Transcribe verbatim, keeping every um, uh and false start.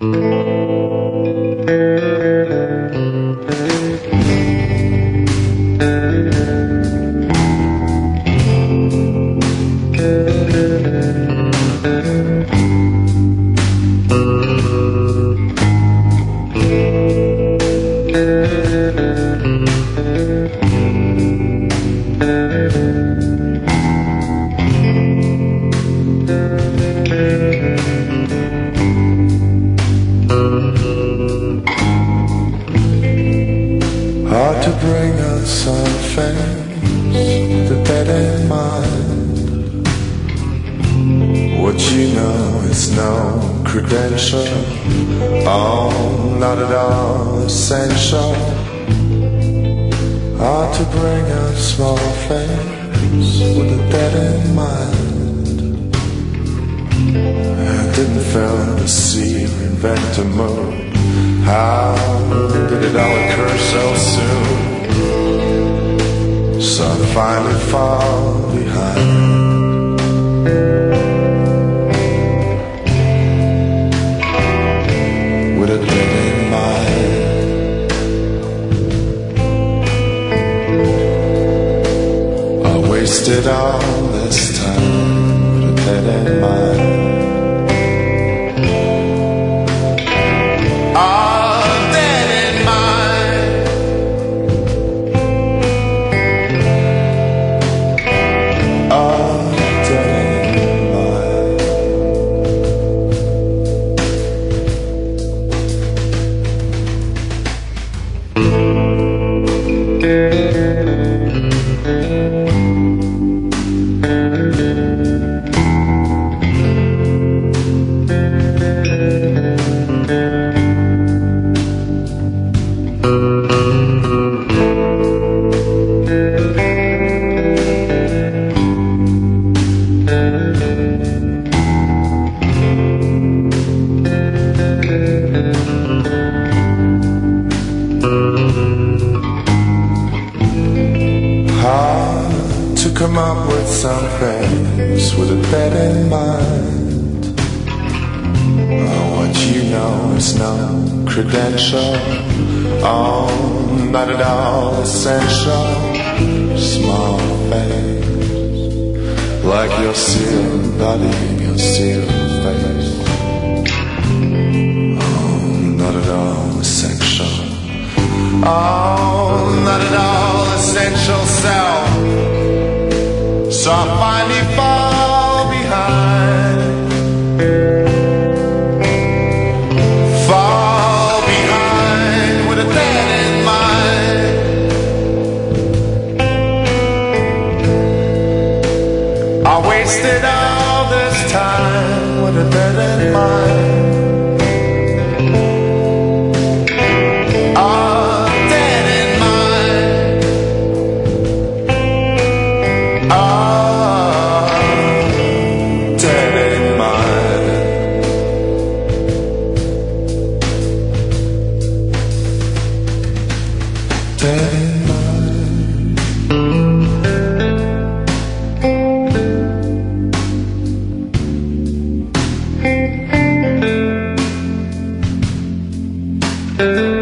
Hard to bring us some fame with that in mind. What you know is no credential, oh, not at all essential. Hard to bring us small flames with a dead in mind. I didn't fill the sea, invent a moon. How did it all occur so soon? So I finally fall behind. With a dead in mind, I wasted all this time with a dead in mind. Hard to come up with some things with a dead in mind. Oh, what you know is no credential, oh, not at all essential. Small things like your sealed body, your sealed face, oh, not at all essential, oh, not at all essential self. So I finally fall behind, fall behind with a dead in mind. I wasted all this time with a dead in mind. Dead in mind. Dead in mind.